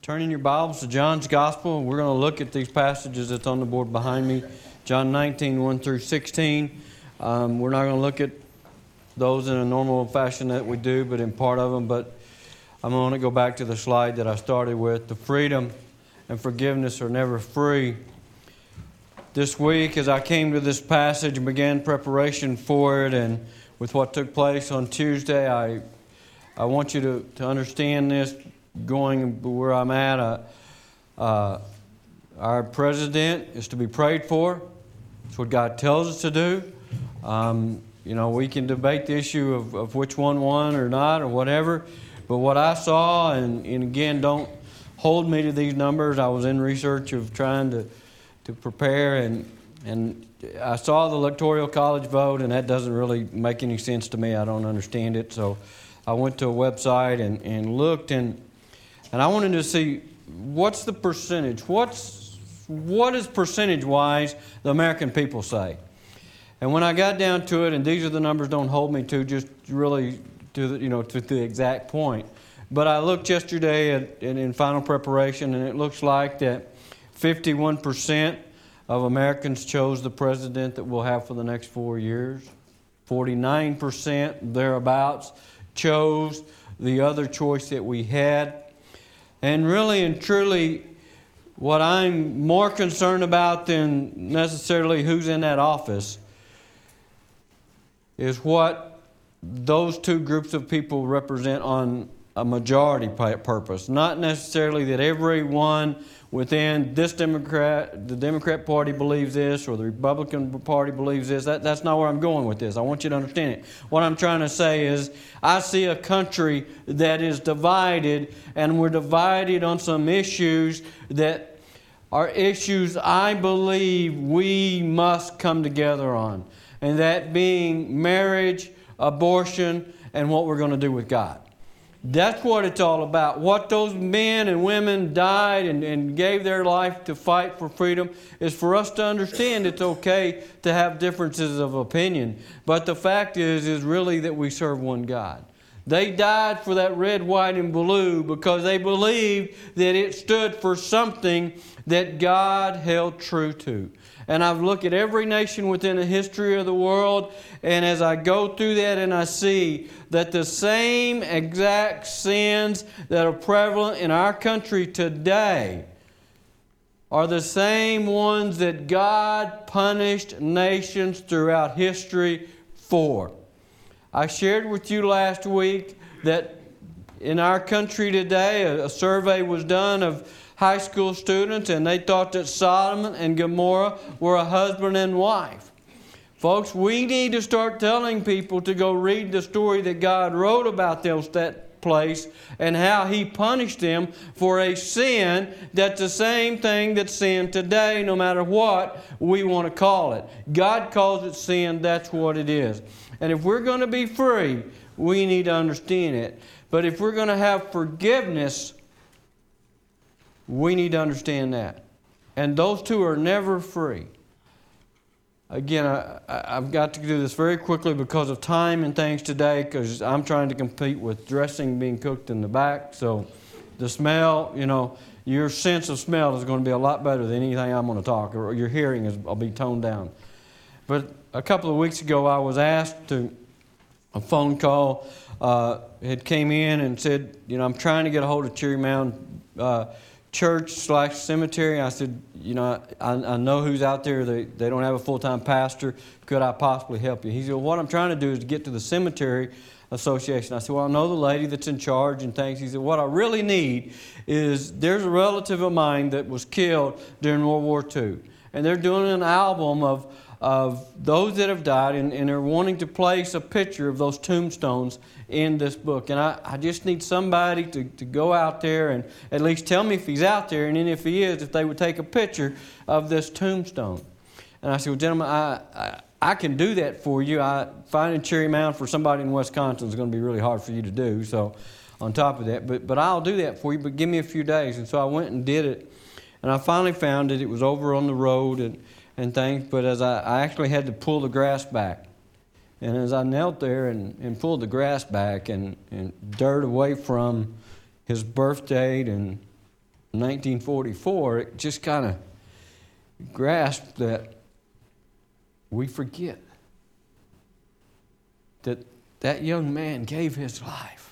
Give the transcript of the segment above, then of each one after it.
Turn in your Bibles to John's Gospel. We're going to look at these passages that's on the board behind me. John 19, 1 through 16. We're not going to look at those in a normal fashion that we do, but in part of them. But I'm going to go back to the slide that I started with. The freedom and forgiveness are never free. This week, as I came to this passage and began preparation for it, and with what took place on Tuesday, I want you to understand this. Going where I'm at, our president is to be prayed for. That's what God tells us to do. We can debate the issue of which one won or not or whatever. But what I saw, and again, don't hold me to these numbers. I was in research of trying to prepare, and I saw the Electoral College vote, and that doesn't really make any sense to me. I don't understand it. So I went to a website and looked, and I wanted to see what's the percentage. What is percentage-wise the American people say? And when I got down to it, and these are the numbers, don't hold me to just really to the exact point. But I looked yesterday in final preparation, and it looks like that 51% of Americans chose the president that we'll have for the next 4 years. 49% thereabouts chose the other choice that we had. And really and truly, what I'm more concerned about than necessarily who's in that office is what those two groups of people represent on a majority purpose. Not necessarily that everyone within the Democrat Party believes this, or the Republican Party believes this. That's not where I'm going with this. I want you to understand it. What I'm trying to say is I see a country that is divided, and we're divided on some issues that are issues I believe we must come together on. And that being marriage, abortion, and what we're going to do with God. That's what it's all about. What those men and women died and gave their life to fight for freedom is for us to understand it's okay to have differences of opinion. But the fact is really that we serve one God. They died for that red, white, and blue because they believed that it stood for something that God held true to. And I've looked at every nation within the history of the world, and as I go through that and I see that the same exact sins that are prevalent in our country today are the same ones that God punished nations throughout history for. I shared with you last week that in our country today, a survey was done of high school students, and they thought that Sodom and Gomorrah were a husband and wife. Folks, we need to start telling people to go read the story that God wrote about that place and how He punished them for a sin that's the same thing that's sin today, no matter what we want to call it. God calls it sin, that's what it is. And if we're going to be free, we need to understand it. But if we're going to have forgiveness, we need to understand that. And those two are never free. Again, I've got to do this very quickly because of time and things today, because I'm trying to compete with dressing being cooked in the back. So the smell, your sense of smell is going to be a lot better than anything I'm going to talk, or your hearing will be toned down. But a couple of weeks ago, I was asked to a phone call. It came in and said, I'm trying to get a hold of Cherry Mound Church/cemetery. I said, I know who's out there. They don't have a full-time pastor. Could I possibly help you? He said, well, what I'm trying to do is get to the cemetery association. I said, well, I know the lady that's in charge and things. He said, what I really need is there's a relative of mine that was killed during World War II. And they're doing an album of those that have died, and they're wanting to place a picture of those tombstones in this book. And I just need somebody to go out there and at least tell me if he's out there, and then if he is, if they would take a picture of this tombstone. And I said, well, gentlemen, I can do that for you. Finding Cherry Mound for somebody in Wisconsin is going to be really hard for you to do. So on top of that, but I'll do that for you, but give me a few days. And so I went and did it, and I finally found it. It was over on the road and things, but as I actually had to pull the grass back. And as I knelt there and pulled the grass back and dirt away from his birth date and 1944, it just kind of grasped that we forget that that young man gave his life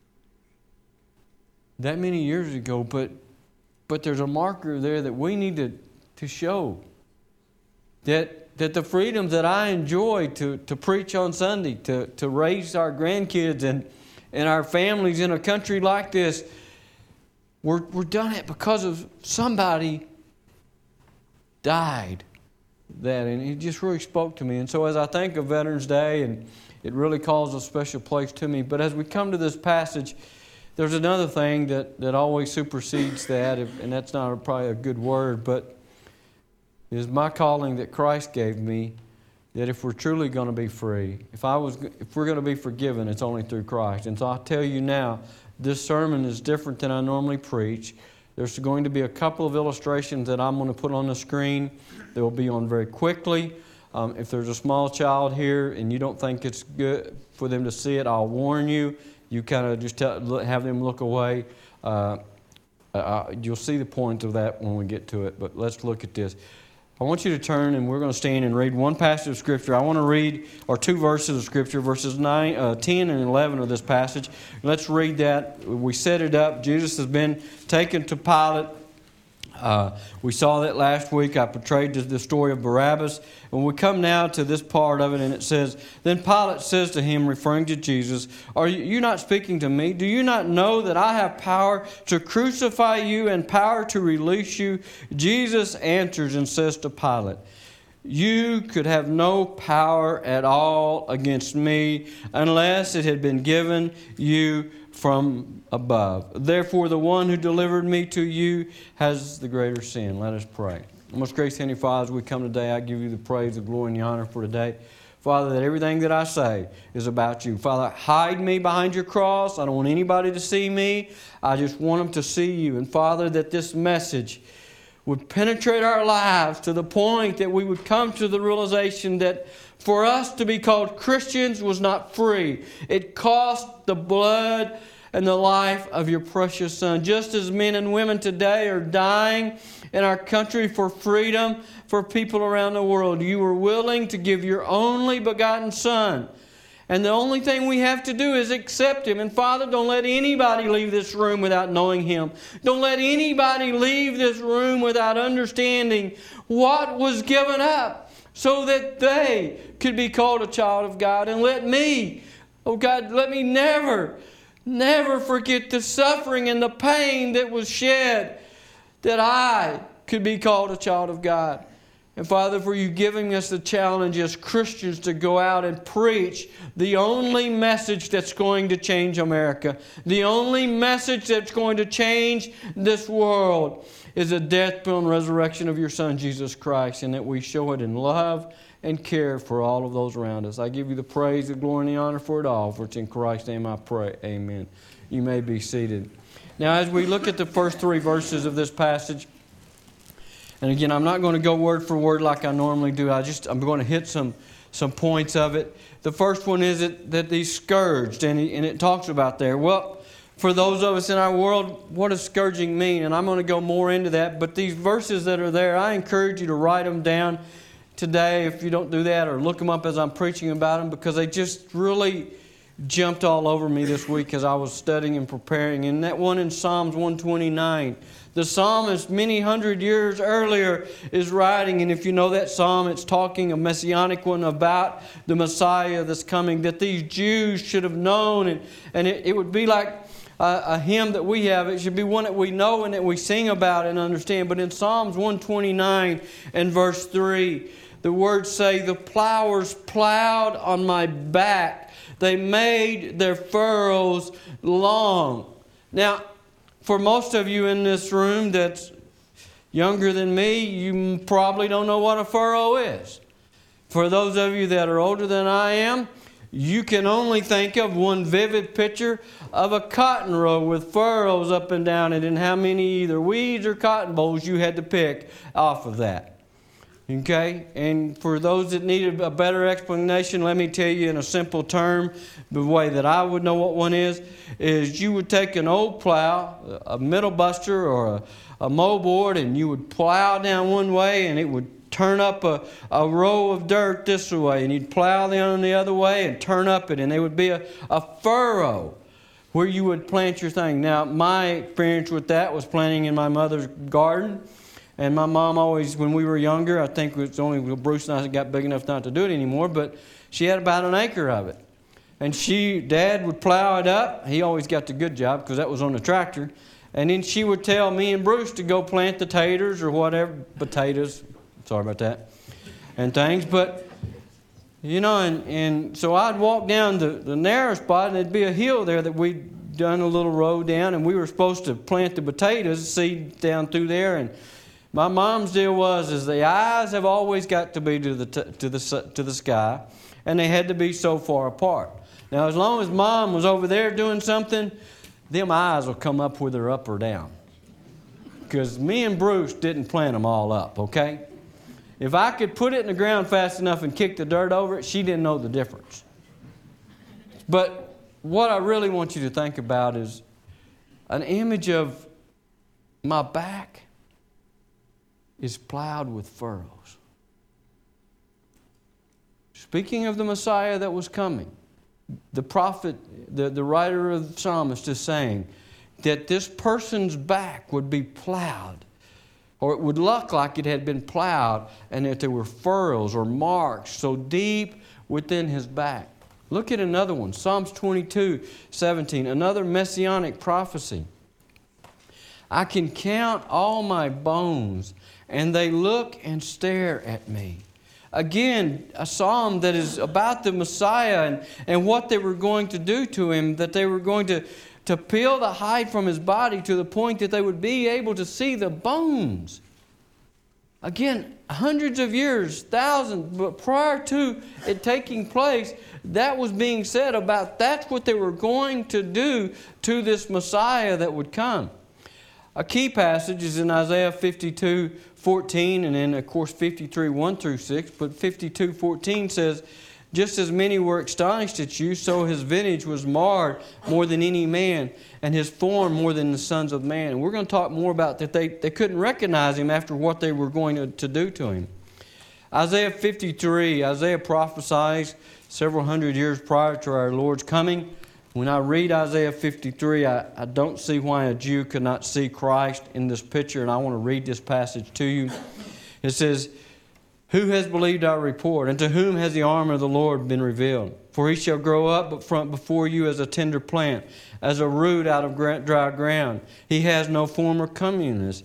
that many years ago, but there's a marker there that we need to show that the freedoms that I enjoy to preach on Sunday, to raise our grandkids and our families in a country like this, we're done it because of somebody died that. And it just really spoke to me. And so as I think of Veterans Day, and it really calls a special place to me. But as we come to this passage, there's another thing that always supersedes that, and that's not probably a good word, but is my calling that Christ gave me, that if we're truly going to be free, if we're going to be forgiven, it's only through Christ. And so I'll tell you now, this sermon is different than I normally preach. There's going to be a couple of illustrations that I'm going to put on the screen. They will be on very quickly. If there's a small child here and you don't think it's good for them to see it, I'll warn you. You kind of just have them look away. You'll see the point of that when we get to it. But let's look at this. I want you to turn, and we're going to stand and read one passage of Scripture. I want to read, or two verses of Scripture, verses 10 and 11 of this passage. Let's read that. We set it up. Jesus has been taken to Pilate. We saw that last week. I portrayed the story of Barabbas. And we come now to this part of it, and it says, Then Pilate says to him, referring to Jesus, Are you not speaking to me? Do you not know that I have power to crucify you and power to release you? Jesus answers and says to Pilate, You could have no power at all against me unless it had been given you from above. Therefore, the one who delivered me to you has the greater sin. Let us pray. Most gracious Heavenly Father, as we come today, I give you the praise, the glory, and the honor for today. Father, that everything that I say is about you. Father, hide me behind your cross. I don't want anybody to see me. I just want them to see you. And Father, that this message would penetrate our lives to the point that we would come to the realization that for us to be called Christians was not free. It cost the blood and the life of your precious Son. Just as men and women today are dying in our country for freedom for people around the world, you were willing to give your only begotten Son. And the only thing we have to do is accept Him. And Father, don't let anybody leave this room without knowing Him. Don't let anybody leave this room without understanding what was given up so that they could be called a child of God. And let me, oh God, let me never forget the suffering and the pain that was shed that I could be called a child of God. And Father, for you giving us the challenge as Christians to go out and preach the only message that's going to change America, the only message that's going to change this world is the death, burial, and resurrection of your Son, Jesus Christ, and that we show it in love and care for all of those around us. I give you the praise, the glory, and the honor for it all, for it's in Christ's name I pray. Amen. You may be seated. Now, as we look at the first three verses of this passage, and again, I'm not going to go word for word like I normally do. I'm going to hit some points of it. The first one is that he's scourged, and it talks about there. Well, for those of us in our world, what does scourging mean? And I'm going to go more into that. But these verses that are there, I encourage you to write them down today if you don't do that, or look them up as I'm preaching about them, because they just really jumped all over me this week as I was studying and preparing. And that one in Psalms 129. The psalmist many hundred years earlier is writing, and if you know that psalm, it's talking, a messianic one, about the Messiah that's coming, that these Jews should have known. And it would be like a hymn that we have. It should be one that we know and that we sing about and understand. But in Psalms 129 and verse 3, the words say, The plowers plowed on my back. They made their furrows long. Now, for most of you in this room that's younger than me, you probably don't know what a furrow is. For those of you that are older than I am, you can only think of one vivid picture of a cotton row with furrows up and down it, and how many either weeds or cotton bolls you had to pick off of that. Okay? And for those that need a better explanation, let me tell you in a simple term, the way that I would know what one is you would take an old plow, a middle buster or a mow board, and you would plow down one way, and it would turn up a row of dirt this way, and you'd plow down the other way and turn up it, and there would be a furrow where you would plant your thing. Now, my experience with that was planting in my mother's garden. And my mom always, when we were younger, I think it was only Bruce and I got big enough not to do it anymore, but she had about an acre of it. And Dad would plow it up. He always got the good job because that was on the tractor. And then she would tell me and Bruce to go plant the taters or whatever, potatoes, sorry about that, and things. But, you know, and so I'd walk down the narrow spot, and there'd be a hill there that we'd done a little road down, and we were supposed to plant the potatoes, seed down through there. And my mom's deal is the eyes have always got to be to the sky, and they had to be so far apart. Now, as long as Mom was over there doing something, them eyes will come up whether they're up or down. Because me and Bruce didn't plant them all up, okay? If I could put it in the ground fast enough and kick the dirt over it, she didn't know the difference. But what I really want you to think about is an image of my back is plowed with furrows. Speaking of the Messiah that was coming, the prophet, the writer of the psalmist is saying that this person's back would be plowed, or it would look like it had been plowed, and that there were furrows or marks so deep within his back. Look at another one, Psalms 22:17, another messianic prophecy. I can count all my bones, and they look and stare at me. Again, a psalm that is about the Messiah and what they were going to do to him, that they were going to peel the hide from his body to the point that they would be able to see the bones. Again, hundreds of years, thousands, but prior to it taking place, that was being said about that's what they were going to do to this Messiah that would come. A key passage is in Isaiah 52:14, and then, of course, 53:1-6. But 52:14 says, just as many were astonished at you, so his visage was marred more than any man, and his form more than the sons of man. And we're going to talk more about that. They couldn't recognize him after what they were going to do to him. Isaiah 53, Isaiah prophesies several hundred years prior to our Lord's coming. When I read Isaiah 53, I don't see why a Jew could not see Christ in this picture, and I want to read this passage to you. It says, who has believed our report, and to whom has the arm of the Lord been revealed? For he shall grow up before you as a tender plant, as a root out of dry ground. He has no form or comeliness,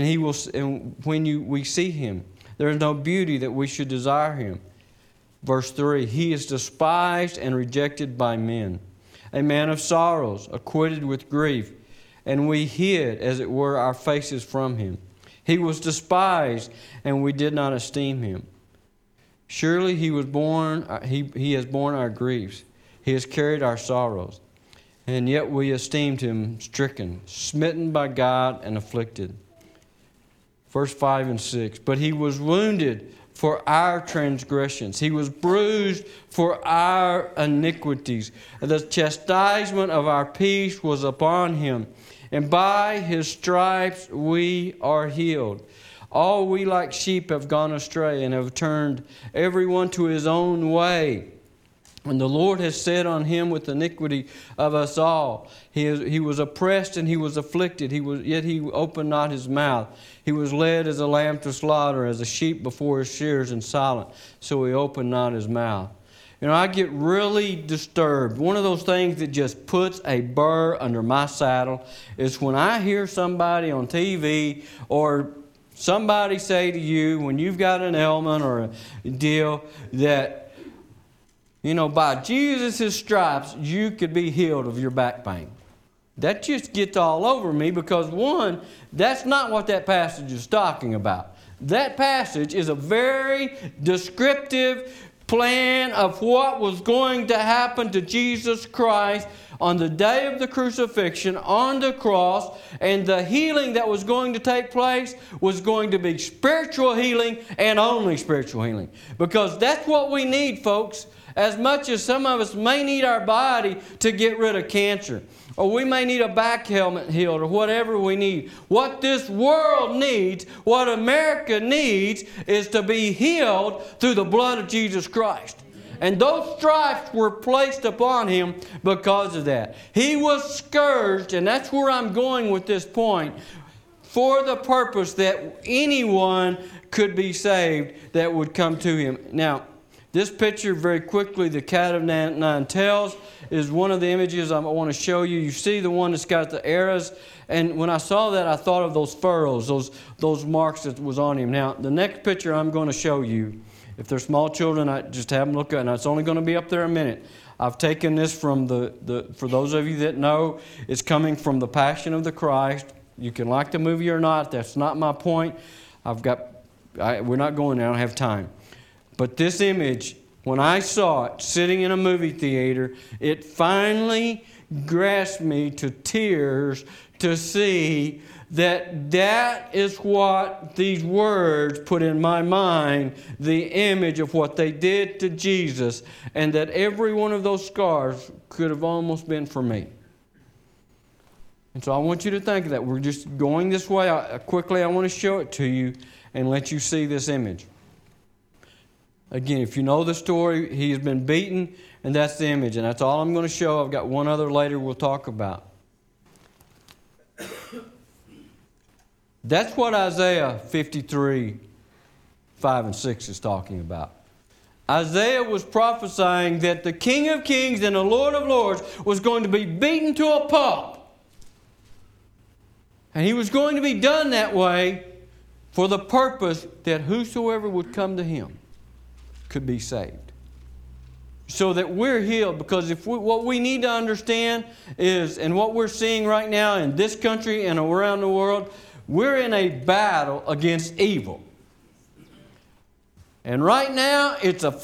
and we see him, there is no beauty that we should desire him. Verse 3, he is despised and rejected by men, a man of sorrows, acquitted with grief, and we hid, as it were, our faces from him. He was despised, and we did not esteem him. Surely he has borne our griefs. He has carried our sorrows. And yet we esteemed him stricken, smitten by God, and afflicted. Verse 5 and 6. But he was wounded for our transgressions. He was bruised for our iniquities. The chastisement of our peace was upon him, and by his stripes we are healed. All we like sheep have gone astray, and have turned everyone to his own way. And the Lord has said on him with iniquity of us all. He was oppressed and he was afflicted, yet he opened not his mouth. He was led as a lamb to slaughter, as a sheep before his shearers, and silent, so he opened not his mouth. You know, I get really disturbed. One of those things that just puts a burr under my saddle is when I hear somebody on TV or somebody say to you when you've got an ailment or a deal that, you know, by Jesus' stripes, you could be healed of your back pain. That just gets all over me because, one, that's not what that passage is talking about. That passage is a very descriptive plan of what was going to happen to Jesus Christ on the day of the crucifixion, on the cross, and the healing that was going to take place was going to be spiritual healing and only spiritual healing. Because that's what we need, folks. As much as some of us may need our body to get rid of cancer, or we may need a back helmet healed, or whatever we need. What this world needs, what America needs, is to be healed through the blood of Jesus Christ. And those stripes were placed upon Him because of that. He was scourged, and that's where I'm going with this point, for the purpose that anyone could be saved that would come to Him. Now, this picture, very quickly, the cat of nine tails, is one of the images I want to show you. You see the one that's got the arrows. And when I saw that, I thought of those furrows, those marks that was on him. Now, the next picture I'm going to show you, if they're small children, I just have them look at it. Now, it's only going to be up there a minute. I've taken this from for those of you that know, it's coming from The Passion of the Christ. You can like the movie or not. That's not my point. We're not going there. I don't have time. But this image, when I saw it sitting in a movie theater, it finally grasped me to tears to see that is what these words put in my mind, the image of what they did to Jesus, and that every one of those scars could have almost been for me. And so I want you to think of that. We're just going this way. Quickly, I want to show it to you and let you see this image. Again, if you know the story, he has been beaten, and that's the image. And that's all I'm going to show. I've got one other later we'll talk about. That's what Isaiah 53, 5 and 6 is talking about. Isaiah was prophesying that the King of Kings and the Lord of Lords was going to be beaten to a pulp. And He was going to be done that way for the purpose that whosoever would come to Him could be saved. So that we're healed. Because what we need to understand is, and what we're seeing right now in this country and around the world, we're in a battle against evil. And right now, it's a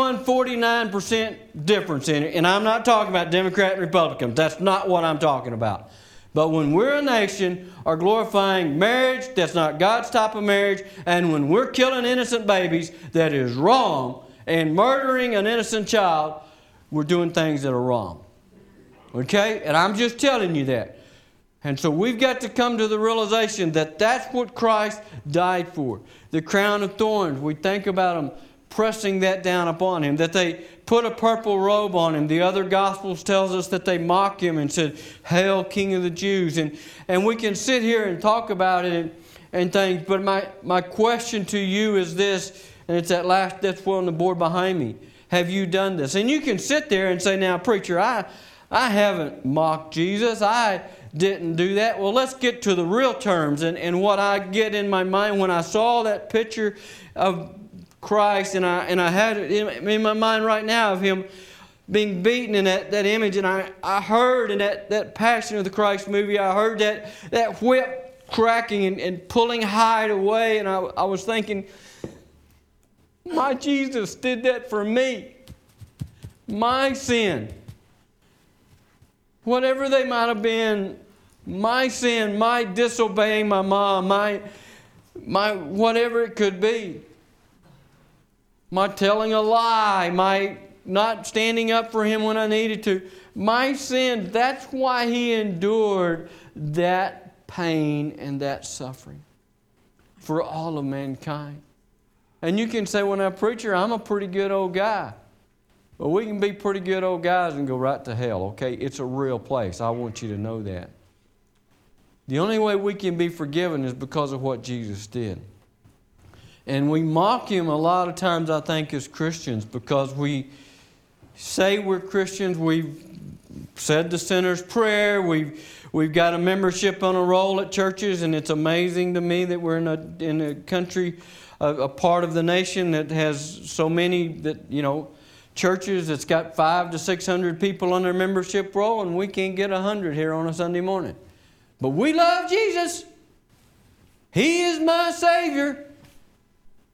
51-49% difference in it. And I'm not talking about Democrat and Republicans. That's not what I'm talking about. But when we're a nation are glorifying marriage, that's not God's type of marriage, and when we're killing innocent babies, that is wrong, and murdering an innocent child, we're doing things that are wrong. Okay? And I'm just telling you that. And so we've got to come to the realization that that's what Christ died for. The crown of thorns, we think about Him pressing that down upon Him, that they put a purple robe on Him. The other Gospels tells us that they mocked Him and said, "Hail, King of the Jews." And we can sit here and talk about it and things, but my question to you is this, and it's that's on the board behind me. Have you done this? And you can sit there and say, "Now, preacher, I haven't mocked Jesus. I didn't do that." Well, let's get to the real terms. And what I get in my mind when I saw that picture of Christ, and I had it in my mind right now of Him being beaten in that image, and I heard in that Passion of the Christ movie, I heard that whip cracking and pulling hide away, and I was thinking, my Jesus did that for me. My sin. Whatever they might have been, my sin, my disobeying my mom, my whatever it could be, my telling a lie, my not standing up for Him when I needed to, my sin, that's why He endured that pain and that suffering for all of mankind. And you can say, "Well, now, preacher, I'm a pretty good old guy." Well, we can be pretty good old guys and go right to hell, okay? It's a real place. I want you to know that. The only way we can be forgiven is because of what Jesus did. And we mock Him a lot of times, I think, as Christians, because we say we're Christians. We've said the sinner's prayer. We've got a membership on a roll at churches, and it's amazing to me that we're in a country, a part of the nation that has so many churches that's got 500 to 600 people on their membership roll, and we can't get 100 here on a Sunday morning. But we love Jesus. He is my Savior.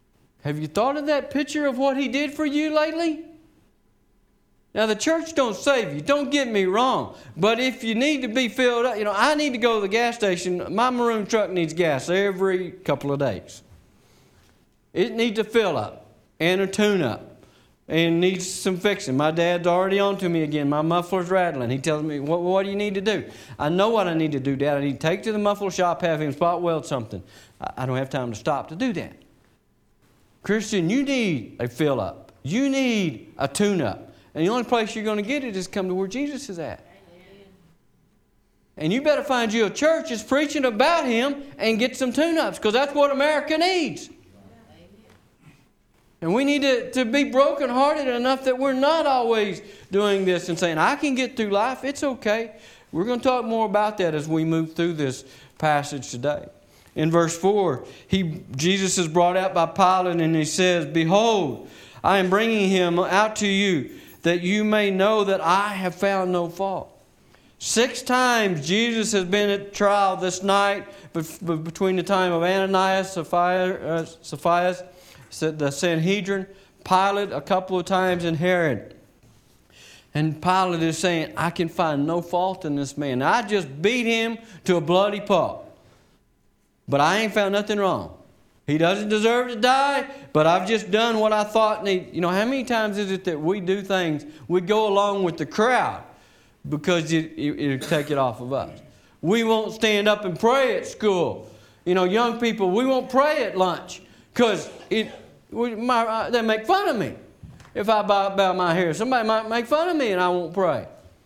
Have you thought of that picture of what He did for you lately? Now, the church don't save you. Don't get me wrong. But if you need to be filled up, I need to go to the gas station. My maroon truck needs gas every couple of days. It needs a fill up and a tune up and needs some fixing. My dad's already on to me again. My muffler's rattling. He tells me, what do you need to do? I know what I need to do, Dad. I need to take to the muffler shop, have him spot weld something. I don't have time to stop to do that. Christian, you need a fill up. You need a tune up. And the only place you're going to get it is come to where Jesus is at. Amen. And you better find you a church that's preaching about Him and get some tune-ups, because that's what America needs. Amen. And we need to be brokenhearted enough that we're not always doing this and saying, I can get through life. It's okay. We're going to talk more about that as we move through this passage today. In verse 4, Jesus is brought out by Pilate, and he says, Behold, I am bringing him out to you, that you may know that I have found no fault. 6 times Jesus has been at trial this night between the time of Ananias, Sapphira, the Sanhedrin, Pilate a couple of times, and Herod. And Pilate is saying, I can find no fault in this man. I just beat him to a bloody pulp. But I ain't found nothing wrong. He doesn't deserve to die, but I've just done what I thought need. How many times is it that we do things, we go along with the crowd because it'll take it off of us. We won't stand up and pray at school. Young people, we won't pray at lunch because they make fun of me. If I bow my hair, somebody might make fun of me and I won't pray.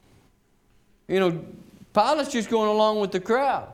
Pilate's just going along with the crowd.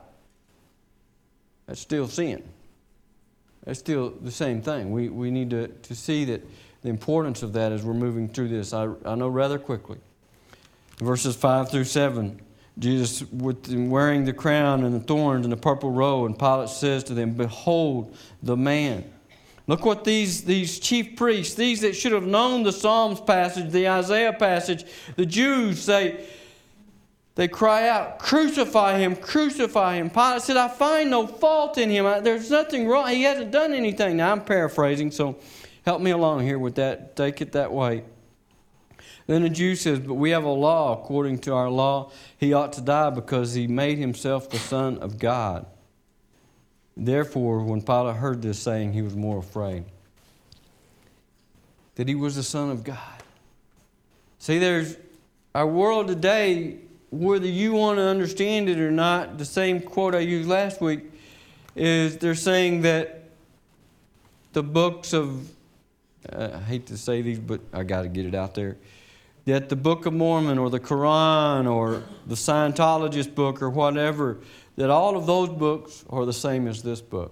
That's still sin. That's still the same thing. We need to see that the importance of that as we're moving through this. I know rather quickly. Verses 5 through 7, Jesus wearing the crown and the thorns and the purple robe, and Pilate says to them, Behold the man. Look what these chief priests, these that should have known the Psalms passage, the Isaiah passage, the Jews say, they cry out, Crucify him, crucify him. Pilate said, I find no fault in him. There's nothing wrong. He hasn't done anything. Now, I'm paraphrasing, so help me along here with that. Take it that way. Then the Jew says, But we have a law. According to our law, he ought to die because he made himself the Son of God. Therefore, when Pilate heard this saying, he was more afraid that he was the Son of God. See, there's our world today, whether you want to understand it or not, the same quote I used last week is they're saying that the books of, I hate to say these, but I got to get it out there, that the Book of Mormon or the Quran or the Scientologist book or whatever, that all of those books are the same as this book.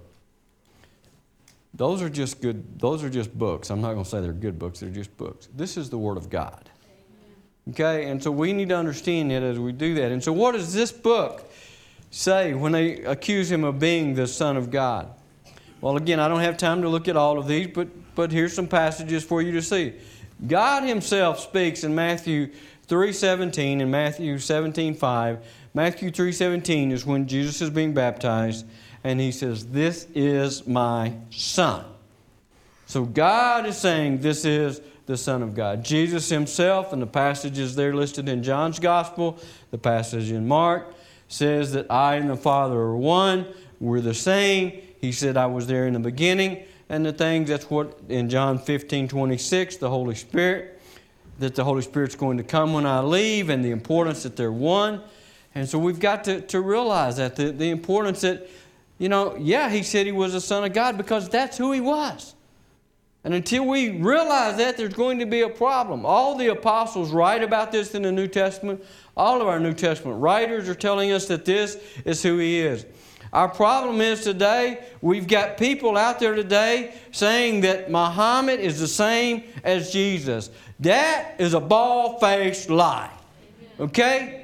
Those are just books. I'm not going to say they're good books, they're just books. This is the Word of God. Okay, and so we need to understand that as we do that. And so what does this book say when they accuse him of being the Son of God? Well, again, I don't have time to look at all of these, but here's some passages for you to see. God Himself speaks in Matthew 3:17 and Matthew 17:5. Matthew 3:17 is when Jesus is being baptized, and He says, This is my Son. So God is saying this is the Son of God. Jesus Himself, and the passages there listed in John's Gospel, the passage in Mark, says that I and the Father are one. We're the same. He said I was there in the beginning. And the things, that's what in John 15:26, the Holy Spirit, that the Holy Spirit's going to come when I leave, and the importance that they're one. And so we've got to realize that, the importance that, He said He was the Son of God because that's who He was. And until we realize that, there's going to be a problem. All the apostles write about this in the New Testament. All of our New Testament writers are telling us that this is who He is. Our problem is today, we've got people out there today saying that Muhammad is the same as Jesus. That is a bald-faced lie. Okay?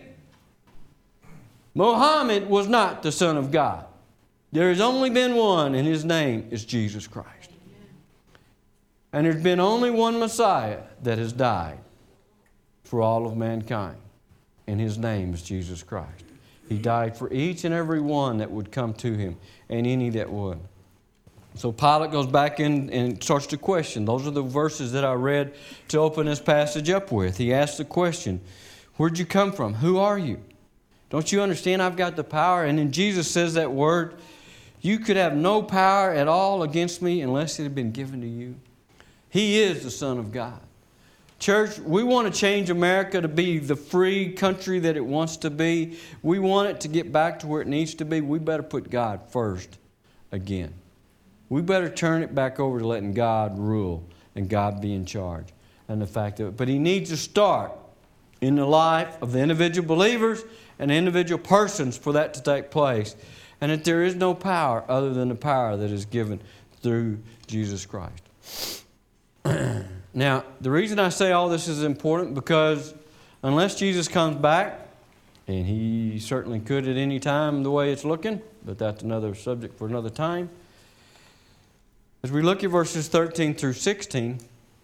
Muhammad was not the Son of God. There has only been one, and His name is Jesus Christ. And there's been only one Messiah that has died for all of mankind. And His name is Jesus Christ. He died for each and every one that would come to Him, and any that would. So Pilate goes back in and starts to question. Those are the verses that I read to open this passage up with. He asks the question, where'd you come from? Who are you? Don't you understand I've got the power? And then Jesus says that word, you could have no power at all against me unless it had been given to you. He is the Son of God. Church, we want to change America to be the free country that it wants to be. We want it to get back to where it needs to be. We better put God first again. We better turn it back over to letting God rule and God be in charge. And the fact of it. But He needs to start in the life of the individual believers and individual persons for that to take place. And that there is no power other than the power that is given through Jesus Christ. Now, the reason I say all this is important because unless Jesus comes back, and He certainly could at any time the way it's looking, but that's another subject for another time. As we look at verses 13 through 16,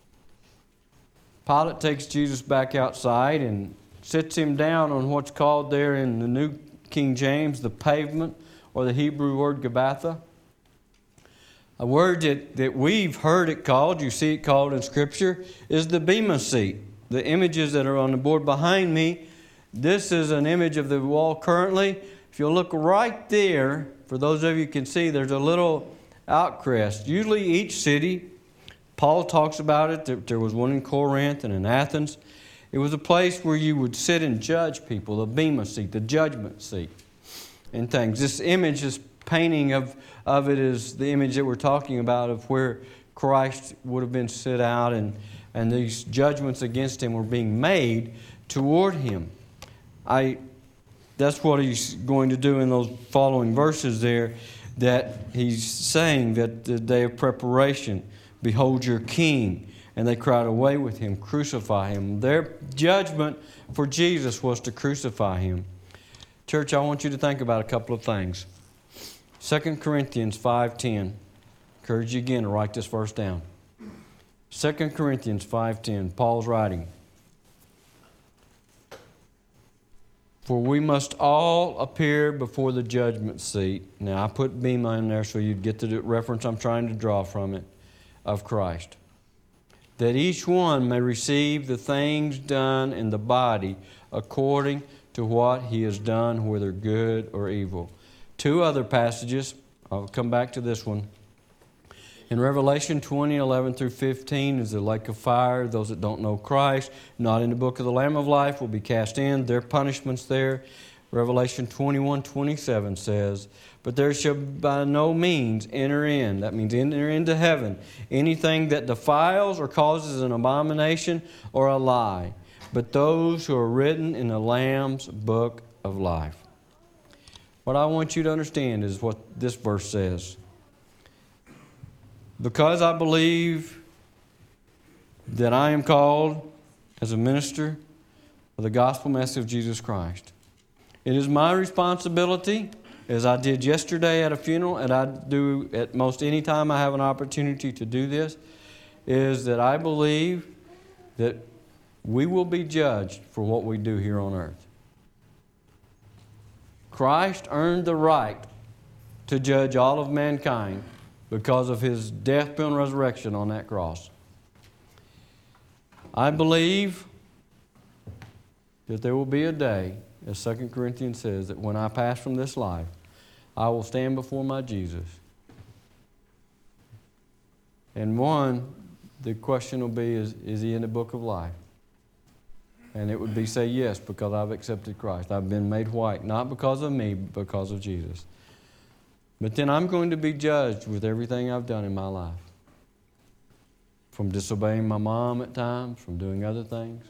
Pilate takes Jesus back outside and sits Him down on what's called there in the New King James, the pavement, or the Hebrew word Gabbatha. A word that we've heard it called, you see it called in Scripture, is the Bema seat. The images that are on the board behind me, this is an image of the wall currently. If you'll look right there, for those of you who can see, there's a little outcrest. Usually each city, Paul talks about it, there was one in Corinth and in Athens. It was a place where you would sit and judge people, the Bema seat, the judgment seat, and things. This image, this painting of it is the image that we're talking about of where Christ would have been set out and these judgments against Him were being made toward Him. That's what He's going to do in those following verses there, that He's saying that the day of preparation, behold your King. And they cried away with Him, crucify Him. Their judgment for Jesus was to crucify Him. Church, I want you to think about a couple of things. 2 Corinthians 5:10. Encourage you again to write this verse down. 2 Corinthians 5:10. Paul's writing. For we must all appear before the judgment seat. Now I put Bema in there so you'd get the reference I'm trying to draw from it, of Christ. That each one may receive the things done in the body according to what he has done, whether good or evil. Two other passages. I'll come back to this one. In Revelation 20:11 through 15 is the lake of fire. Those that don't know Christ, not in the book of the Lamb of Life, will be cast in. Their punishment's there. Revelation 21:27 says, but there shall by no means enter in, that means enter into heaven, anything that defiles or causes an abomination or a lie, but those who are written in the Lamb's book of life. What I want you to understand is what this verse says. Because I believe that I am called as a minister of the gospel message of Jesus Christ, it is my responsibility, as I did yesterday at a funeral, and I do at most any time I have an opportunity to do this, is that I believe that we will be judged for what we do here on earth. Christ earned the right to judge all of mankind because of His death, burial, and resurrection on that cross. I believe that there will be a day, as 2 Corinthians says, that when I pass from this life, I will stand before my Jesus. And the question will be, is He in the book of life? And it would be say yes, because I've accepted Christ. I've been made white, not because of me, but because of Jesus. But then I'm going to be judged with everything I've done in my life. From disobeying my mom at times, from doing other things.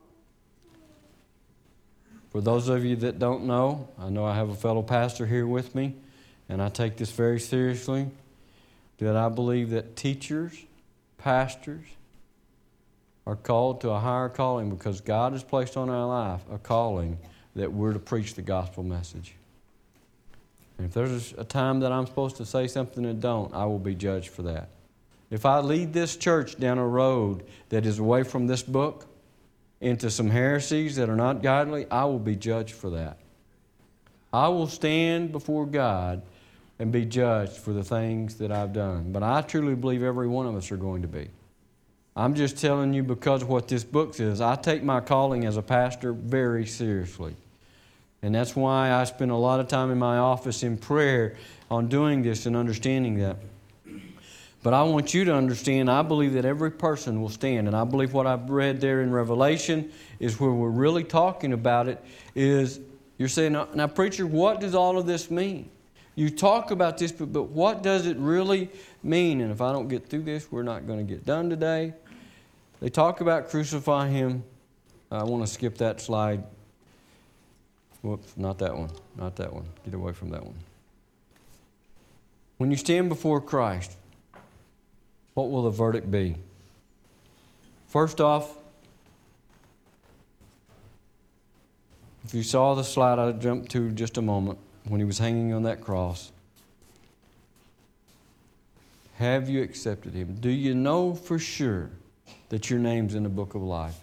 For those of you that don't know, I know I have a fellow pastor here with me, and I take this very seriously, that I believe that teachers, pastors, are called to a higher calling because God has placed on our life a calling that we're to preach the gospel message. And if there's a time that I'm supposed to say something and don't, I will be judged for that. If I lead this church down a road that is away from this book into some heresies that are not godly, I will be judged for that. I will stand before God and be judged for the things that I've done. But I truly believe every one of us are going to be. I'm just telling you because of what this book says. I take my calling as a pastor very seriously. And that's why I spend a lot of time in my office in prayer on doing this and understanding that. But I want you to understand, I believe that every person will stand. And I believe what I've read there in Revelation is where we're really talking about it is, you're saying, now preacher, what does all of this mean? You talk about this, but what does it really mean? And if I don't get through this, we're not going to get done today. They talk about crucify Him. I want to skip that slide. Whoops, not that one. Not that one. Get away from that one. When you stand before Christ, what will the verdict be? First off, if you saw the slide I jumped to just a moment, when He was hanging on that cross, have you accepted Him? Do you know for sure that your name's in the book of life?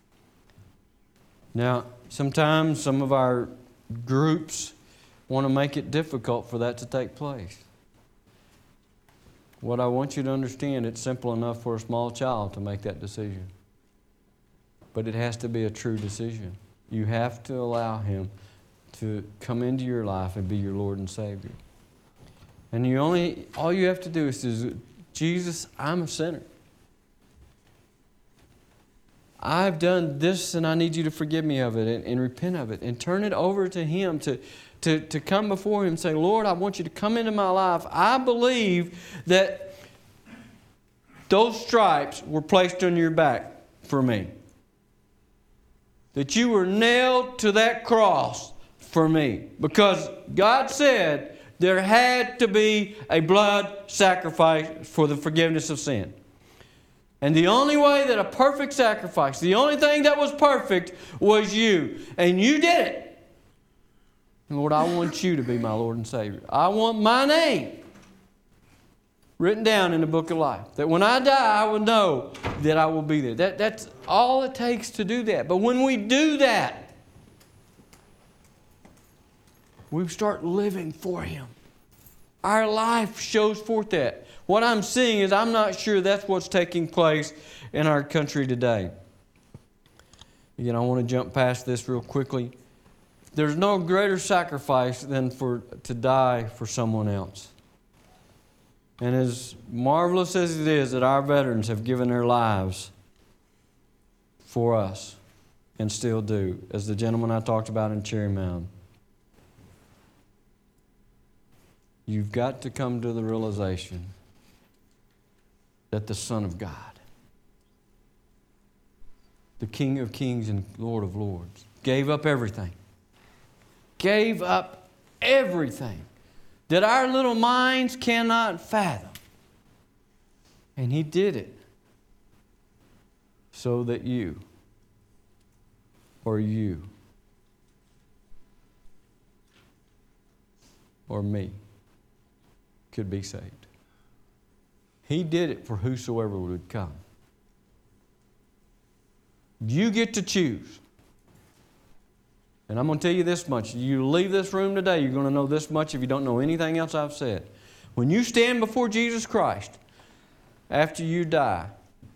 Now, sometimes some of our groups want to make it difficult for that to take place. What I want you to understand, it's simple enough for a small child to make that decision. But it has to be a true decision. You have to allow Him to come into your life and be your Lord and Savior. And all you have to do is say, Jesus, I'm a sinner. I've done this and I need you to forgive me of it and repent of it and turn it over to Him to come before Him and say, Lord, I want you to come into my life. I believe that those stripes were placed on your back for me. That you were nailed to that cross for me. Because God said there had to be a blood sacrifice for the forgiveness of sin. And the only way that a perfect sacrifice, the only thing that was perfect was you. And you did it. And Lord, I want you to be my Lord and Savior. I want my name written down in the book of life. That when I die, I will know that I will be there. That's all it takes to do that. But when we do that, we start living for Him. Our life shows forth that. What I'm seeing is I'm not sure that's what's taking place in our country today. Again, I want to jump past this real quickly. There's no greater sacrifice than to die for someone else. And as marvelous as it is that our veterans have given their lives for us and still do, as the gentleman I talked about in Cherry Mound, you've got to come to the realization that the Son of God, the King of Kings and Lord of Lords, gave up everything. Gave up everything that our little minds cannot fathom. And He did it so that you or me could be saved. He did it for whosoever would come. You get to choose. And I'm going to tell you this much. You leave this room today, you're going to know this much if you don't know anything else I've said. When you stand before Jesus Christ, after you die,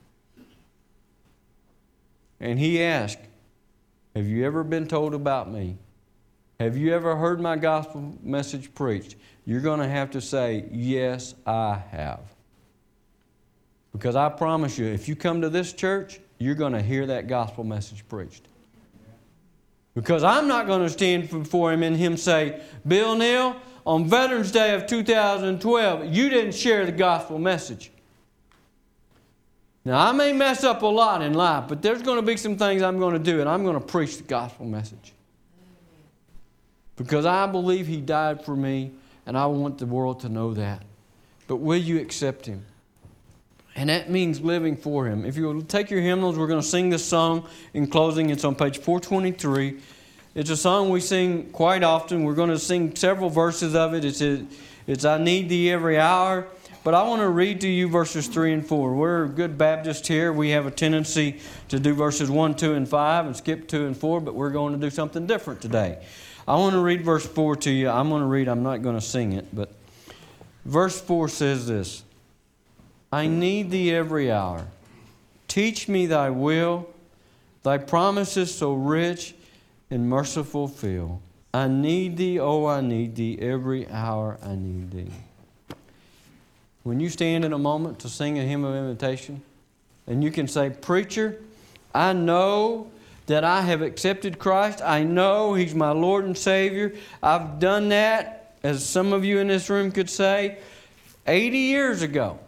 and He asks, have you ever been told about me? Have you ever heard my gospel message preached? You're going to have to say, yes, I have. Because I promise you, if you come to this church, you're going to hear that gospel message preached. Because I'm not going to stand before Him and Him say, Bill Neal, on Veterans Day of 2012, you didn't share the gospel message. Now, I may mess up a lot in life, but there's going to be some things I'm going to do, and I'm going to preach the gospel message. Because I believe He died for me, and I want the world to know that. But will you accept Him? And that means living for Him. If you will take your hymnals, we're going to sing this song in closing. It's on page 423. It's a song we sing quite often. We're going to sing several verses of it. It's I Need Thee Every Hour. But I want to read to you verses 3 and 4. We're good Baptists here. We have a tendency to do verses 1, 2, and 5 and skip 2 and 4, but we're going to do something different today. I want to read verse 4 to you. I'm not going to sing it, but Verse 4 says this, I need thee every hour. Teach me thy will. Thy promises so rich and merciful feel. I need thee, oh, I need thee, every hour I need thee. When you stand in a moment to sing a hymn of invitation, and you can say, Preacher, I know that I have accepted Christ. I know He's my Lord and Savior. I've done that, as some of you in this room could say, 80 years ago.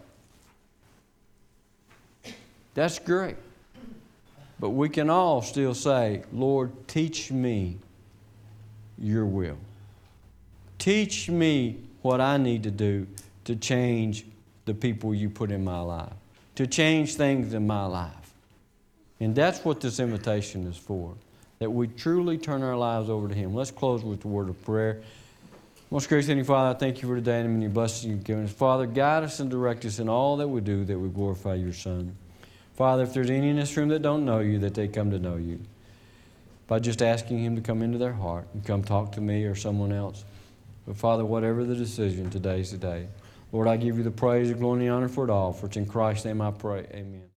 That's great. But we can all still say, Lord, teach me your will. Teach me what I need to do to change the people you put in my life, to change things in my life. And that's what this invitation is for, that we truly turn our lives over to Him. Let's close with the word of prayer. Most gracious Heavenly Father, I thank you for today and your blessings you've given us. Father, guide us and direct us in all that we do, that we glorify your Son. Father, if there's any in this room that don't know you, that they come to know you by just asking Him to come into their heart and come talk to me or someone else. But Father, whatever the decision, today's the day. Lord, I give you the praise, the glory, and the honor for it all. For it's in Christ's name I pray. Amen.